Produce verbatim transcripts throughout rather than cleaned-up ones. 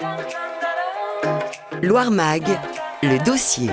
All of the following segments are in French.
Loire Mag, le dossier.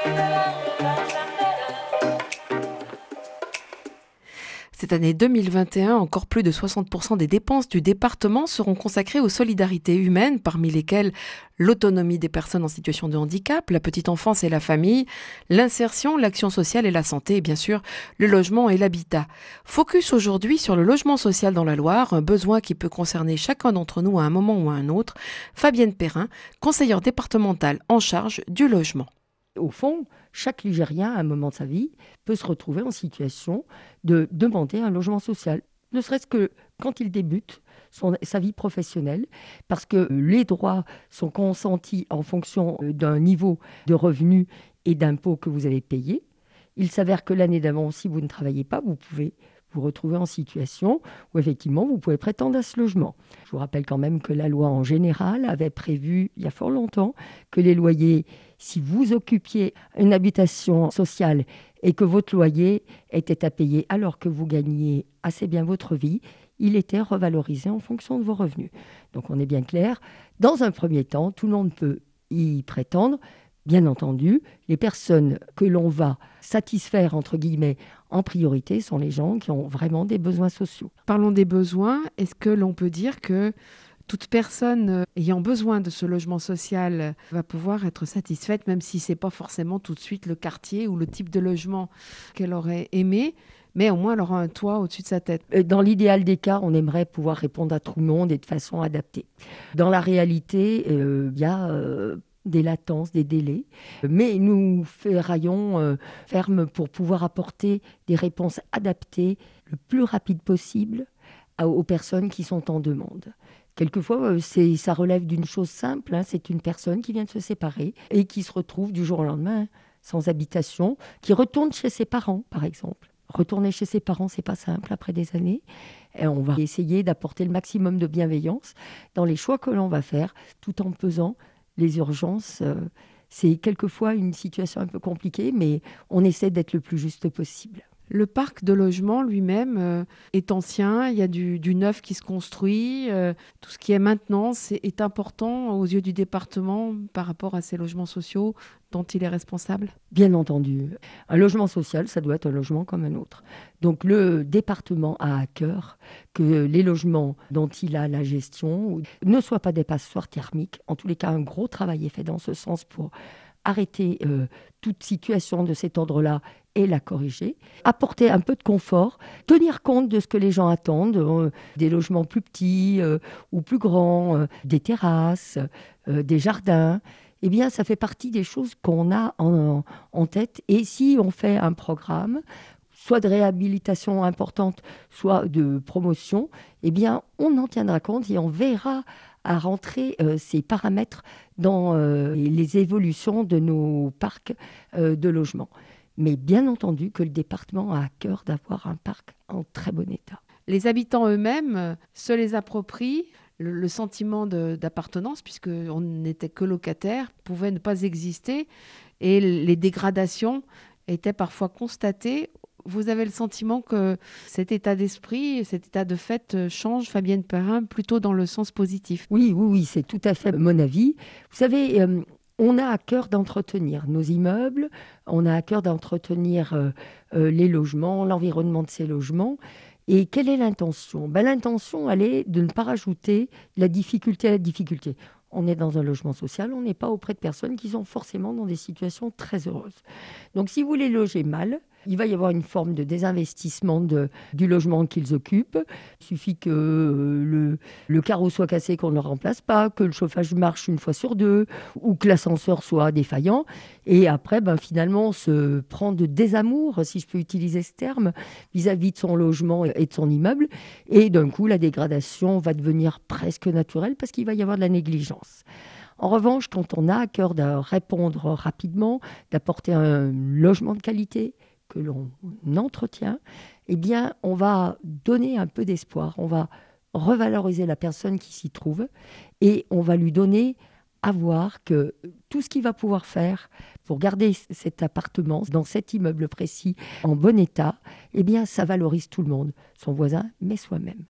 Cette année deux mille vingt et un, encore plus de soixante pour cent des dépenses du département seront consacrées aux solidarités humaines, parmi lesquelles l'autonomie des personnes en situation de handicap, la petite enfance et la famille, l'insertion, l'action sociale et la santé, et bien sûr le logement et l'habitat. Focus aujourd'hui sur le logement social dans la Loire, un besoin qui peut concerner chacun d'entre nous à un moment ou à un autre. Fabienne Perrin, conseillère départementale en charge du logement. Au fond, chaque Ligérien, à un moment de sa vie, peut se retrouver en situation de demander un logement social. Ne serait-ce que quand il débute son, sa vie professionnelle, parce que les droits sont consentis en fonction d'un niveau de revenus et d'impôts que vous avez payé. Il s'avère que l'année d'avant, si vous ne travaillez pas, vous pouvez vous retrouver en situation où effectivement vous pouvez prétendre à ce logement. Je vous rappelle quand même que la loi en général avait prévu, il y a fort longtemps, que les loyers, si vous occupiez une habitation sociale et que votre loyer était à payer alors que vous gagniez assez bien votre vie, il était revalorisé en fonction de vos revenus. Donc on est bien clair. Dans un premier temps, tout le monde peut y prétendre. Bien entendu, les personnes que l'on va satisfaire, entre guillemets, en priorité, sont les gens qui ont vraiment des besoins sociaux. Parlons des besoins. Est-ce que l'on peut dire que toute personne ayant besoin de ce logement social va pouvoir être satisfaite, même si ce n'est pas forcément tout de suite le quartier ou le type de logement qu'elle aurait aimé, mais au moins elle aura un toit au-dessus de sa tête? Dans l'idéal des cas, on aimerait pouvoir répondre à tout le monde et de façon adaptée. Dans la réalité, il euh, y a... Euh, des latences, des délais, mais nous ferraillons euh, ferme pour pouvoir apporter des réponses adaptées le plus rapide possible à, aux personnes qui sont en demande. Quelquefois, c'est, ça relève d'une chose simple, hein, c'est une personne qui vient de se séparer et qui se retrouve du jour au lendemain sans habitation, qui retourne chez ses parents, par exemple. Retourner chez ses parents, c'est pas simple après des années. Et on va essayer d'apporter le maximum de bienveillance dans les choix que l'on va faire, tout en pesant les urgences. Euh, c'est quelquefois une situation un peu compliquée, mais on essaie d'être le plus juste possible. Le parc de logement lui-même euh, est ancien, il y a du, du neuf qui se construit. Euh, tout ce qui est maintenance est, est important aux yeux du département par rapport à ces logements sociaux dont il est responsable? Bien entendu. Un logement social, ça doit être un logement comme un autre. Donc le département a à cœur que les logements dont il a la gestion ne soient pas des passoires thermiques. En tous les cas, un gros travail est fait dans ce sens pour arrêter euh, toute situation de cet ordre-là et la corriger, apporter un peu de confort, tenir compte de ce que les gens attendent, euh, des logements plus petits euh, ou plus grands, euh, des terrasses, euh, des jardins. Eh bien, ça fait partie des choses qu'on a en, en tête. Et si on fait un programme, soit de réhabilitation importante, soit de promotion, eh bien, on en tiendra compte et on verra à rentrer euh, ces paramètres dans euh, les évolutions de nos parcs euh, de logement. Mais bien entendu que le département a à cœur d'avoir un parc en très bon état. Les habitants eux-mêmes se les approprient. Le, le sentiment de, d'appartenance, puisqu'on n'était que locataire, pouvait ne pas exister. Et les dégradations étaient parfois constatées. Vous avez le sentiment que cet état d'esprit, cet état de fait change, Fabienne Perrin, plutôt dans le sens positif? Oui, oui, oui, c'est tout à fait mon avis. Vous savez, euh, on a à cœur d'entretenir nos immeubles, on a à cœur d'entretenir euh, euh, les logements, l'environnement de ces logements. Et quelle est l'intention? Ben, l'intention, elle est de ne pas rajouter la difficulté à la difficulté. On est dans un logement social, on n'est pas auprès de personnes qui sont forcément dans des situations très heureuses. Donc si vous les logez mal, il va y avoir une forme de désinvestissement de, du logement qu'ils occupent. Il suffit que euh, le, le carreau soit cassé, qu'on ne le remplace pas, que le chauffage marche une fois sur deux, ou que l'ascenseur soit défaillant. Et après, ben, finalement, on se prend de désamour, si je peux utiliser ce terme, vis-à-vis de son logement et de son immeuble. Et d'un coup, la dégradation va devenir presque naturelle parce qu'il va y avoir de la négligence. En revanche, quand on a à cœur de répondre rapidement, d'apporter un logement de qualité que l'on entretient, eh bien, on va donner un peu d'espoir, on va revaloriser la personne qui s'y trouve et on va lui donner à voir que tout ce qu'il va pouvoir faire pour garder cet appartement dans cet immeuble précis en bon état, eh bien, ça valorise tout le monde, son voisin, mais soi-même.